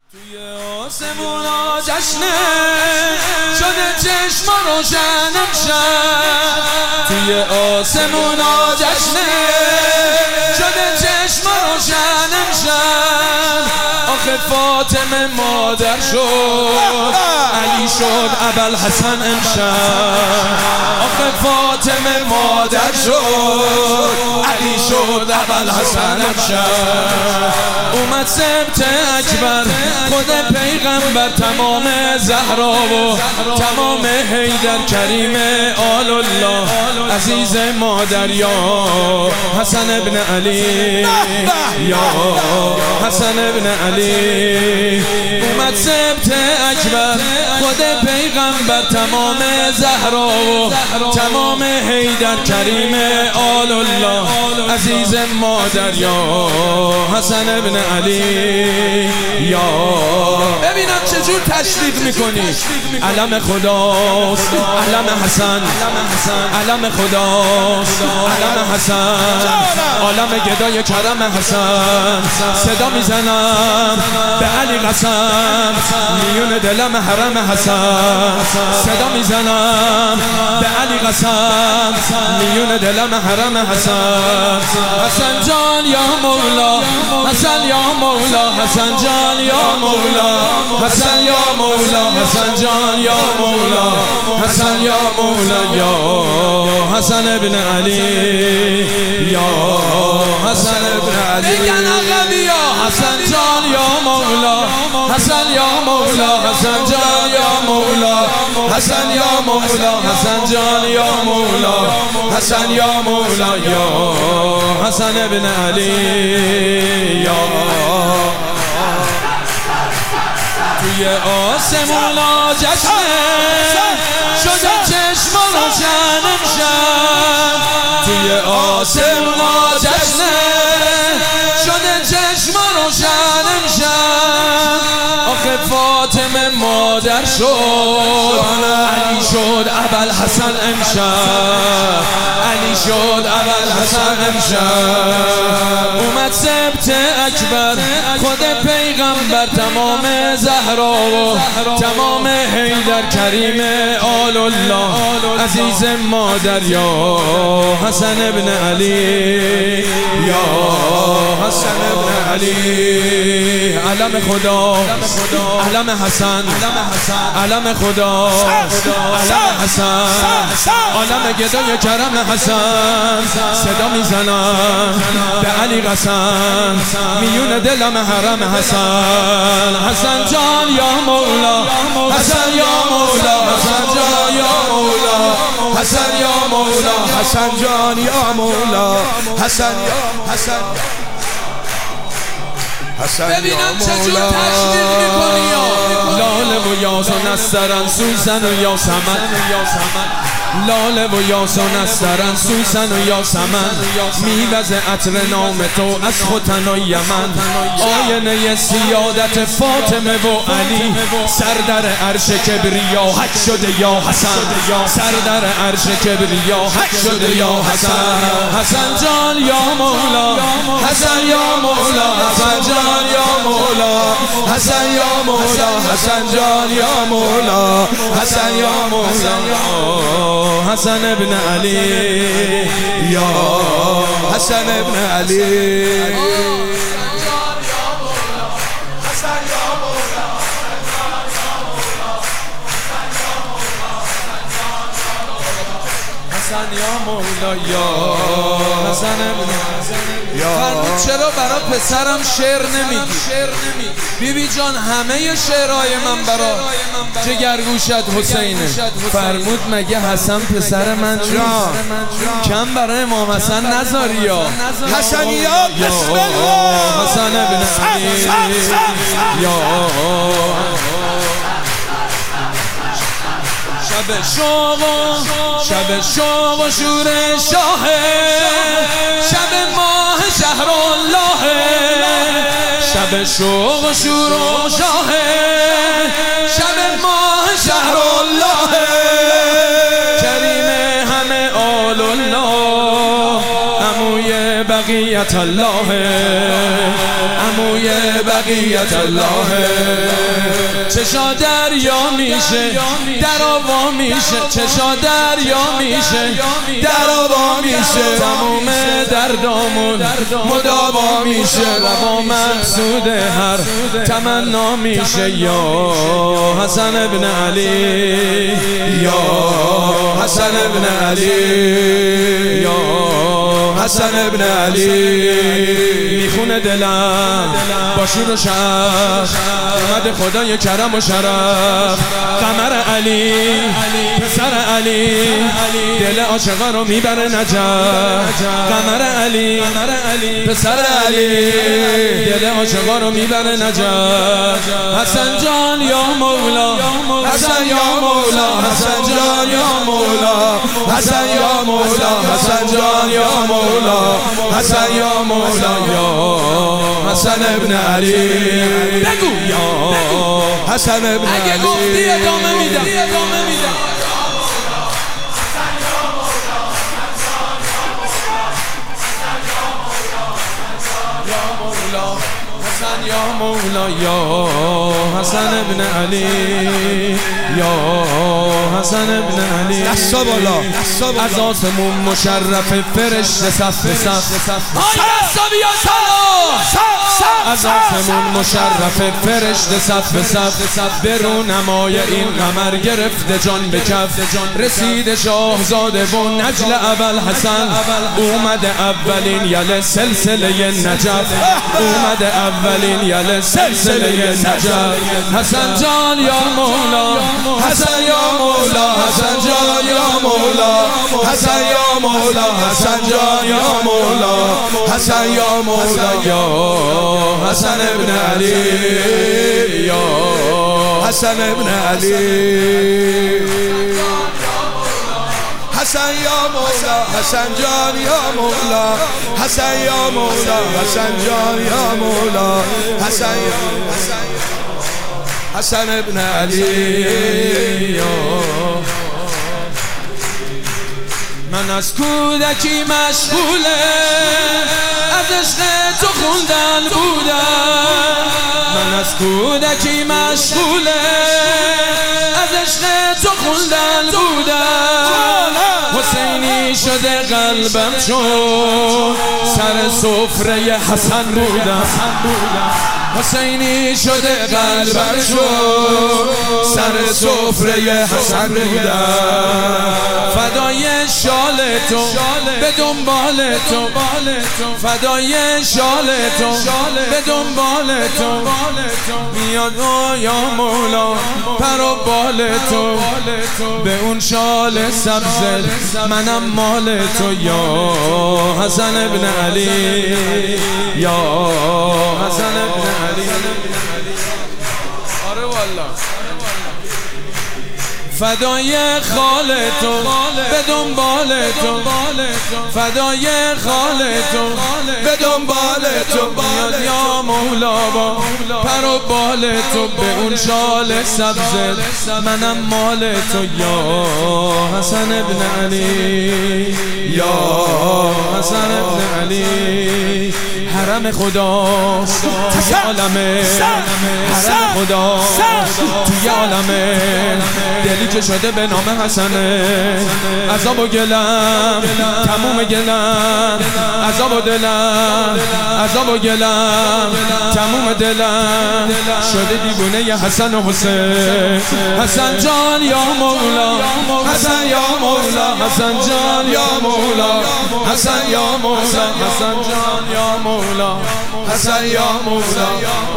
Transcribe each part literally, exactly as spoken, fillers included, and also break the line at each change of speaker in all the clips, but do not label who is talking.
توی آسمونا جشنه شده چشم روشن امشب. توی آسمونا جشنه شده چشم روشن امشب. آخه فاطمه مادر شد علی شد ابوالحسن امشب. آخه فاطمه مادر شد علی شد ابوالحسن امشب. اومد سبت اکبر خود پیغمبر تمام زهرا و تمام حیدر کریم آل الله عزیز مادر یا حسن ابن علی یا حسن ابن علی. اومد سبت اکبر خود پیغمبر تمام زهرا و تمام حیدر کریم آل الله عزیز مادر یا حسن ابن علی یا. ببینم چجور تشویق میکنی. علم خداست علم حسن، علم خداست علم حسن، عالم گدای کرم حسن. صدا میزنم به علی قسم میون دلم حرم حسن. صدا میزنم به علی قسم میون دلم حرم حسن. حسن جان یا مولا، حسن یا مولا، حسن جان یا مولا، حسن یا مولا، حسن جان یا مولا، حسن یا مولا یا حسن ابن علی یا حسن ابن علی. بگن عقبی یا حسن جان یا مولا، حسن یا مولا، حسن جان یا مولا، حسن یا مولا، حسن جان یا مولا، حسن یا مولا یا حسن ابن علی یا. توی آسمونا جشنه شده چشم روشن امشب. توی آسمونا جشنه شده چشم روشن امشب. آخه فاطمه مادر شد علی شد ابوالحسن امشب. علی شد ابوالحسن امشب. اومد سبت اکبر خود پیغمبر تمام زهرا و تمام حیدر کریم آل الله عزیز مادر یا حسن ابن علی یا حسن ابن علی. علم خدا علم حسن، علم خدا علم حسن، عالم گدای کرم حسن. صدا میزنم به علی قسم میون دلم حرم حسن. حسن جان یا مولا، حسن یا مولا، حسن جان یا مولا، حسن یا مولا، حسن جان یا مولا، حسن یا حسن. ببینم چجور تشویق میکنی. لاله و یاس و نسترن سوسن و یاسمن، لاله و یاس و نسترن سوسن و یاسمن. میوز عطر نام تو از ختن و یمن. آینه سیادت فاطمه و علی. سر در عرش کبریا حک شده یا حسن، سر در عرش کبریا حک شده یا حسن. حسن جان یا مولا، حسن یا مولا، حسن جان یا مولا، حسن یا مولا، حسن جان یا مولا، حسن یا مولا حسن ابن علی یا حسن ابن علی. حسن یا مولا یا حسن ابن یا. فرمود چرا برا پسرم شعر نمیگی؟ بی بی جان همه شعرهای من برا جگرگوشت حسینه. فرمود مگه حسن پسر من نیست؟ کم برای امام حسن نذاری یا
حسن یا بسم الله
حسن ابن علی یا. شب شوق و شب شوق و شور شاه، شب ماه شهر الله. شب شوق و شور و شاه، شب ماه شهر الله. کریم همه آل الله عموی بقیت الله، عموی بقیت الله. چشا دریا میشه در آوا میشه، چشا دریا میشه در آوا میشه، تموم دردامون مداوا میشه، روا مقصود هر تمنا میشه. یا حسن ابن علی، یا حسن ابن علی، یا حسن ابن علی. میخونه دلم با شور و شرف، اومد خدای کرم و شرف. قمر علی پسر علی، دل عاشقا رو میبره نجف. قمر علی پسر علی، دل عاشقا رو میبره نجف. حسن جان یا مولا، حسن یا مولا، حسن جان یا مولا، حسن یا مولا، حسن جان یا مولا، حسن یا مولا. یا حسن ابن علی، بگو یا حسن ابن علی. اگه گفتی ادامه میدم، ادامه میدم. حسن یا مولا، یا حسن ابن علی، یا حسن ابن علی.
دستا بالا،
از آسمون مشرف فرشته صف به صف. از آسمون مشرف فرشته صف به صف، به رونمای این قمر گرفته جان به کف. رسید شاهزاده و نجل ابوالحسن، اومده اولین یل سلسله نجف، اومده اولین یل سلسله نجف. حسن جان یا مولا، حسن یا مولا، حسن جان یا مولا، حسن یا مولا، حسن جان یا مولا، حسن یا مولا. یا حسن ابن علی، یا حسن ابن علی. حسن یا مولا، حسن جان یا مولا، حسن یا مولا، حسن جان یا مولا، حسن حسن ابن علی. من از کودکی مشغوله از عشق تو خوندن بودم، من از کودکی مشغوله از عشق تو خوندن بودم. حسینی شده قلبم چون سر سفره حسن بودم، حسینی شده قلبم چون سر سفره حسن بودم. فدای شال تو به دنبال تو، فدای شال تو به دنبال تو. میاد یا مولا پر و بال تو، به اون شال سبز منم مال تو. یا حسن ابن علی، یا حسن ابن علی. آره والله. فدای خال تو به دنبال تو، فدای خال تو به دنبال تو. میاد یا مولا با پر و بال تو، به اون شال سبز منم مال تو. یا حسن ابن علی، یا حسن ابن علی. حرم خدا توی عالمه، حرم خدا توی عالمه. دلی که شده به نام حسنه، عذاب و گلم تموم گلم، عذاب و دلم، عذاب و گلم تموم دلم. شده دیوونه ی حسن و حسین. حسن جان یا مولا، حسن یا مولا، حسن جان یا مولا، حسن یا مولا، حسن جان یا مولا، حسن یا مولا.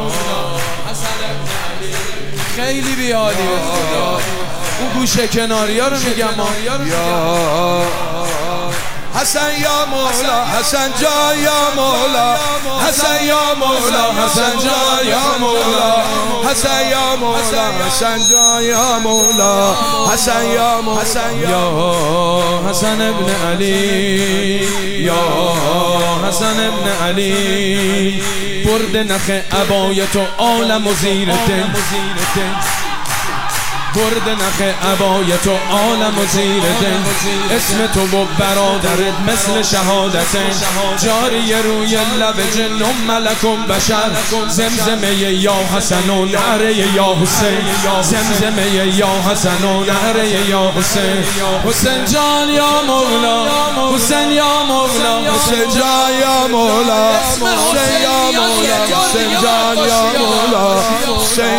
خیلی بیالی به خدا. اون گوشه کناری ها رو میگم. یا حسن یا مولا، حسن جان یا مولا، حسن یا مولا، حسن جان یا مولا، حسن یا مولا، حسن جان یا مولا، حسن یا مولا. یا حسن ابن علی، یا حسن ابن علی. برد نخ عبایت و عالم و زیر دل، برد نخ عبای تو عالم و زیر دل، اسم تو و برادرت مثل شهادتین، جاری روی لب جن و ملک و بشر، زمزمه یا حسن و نعره یا حسین، زمزمه یا حسن و نعره یا حسین. حسین جان یا مولا، حسین یا مولا،
حسین جان یا مولا، حسین یا مولا، حسین جان یا مولا.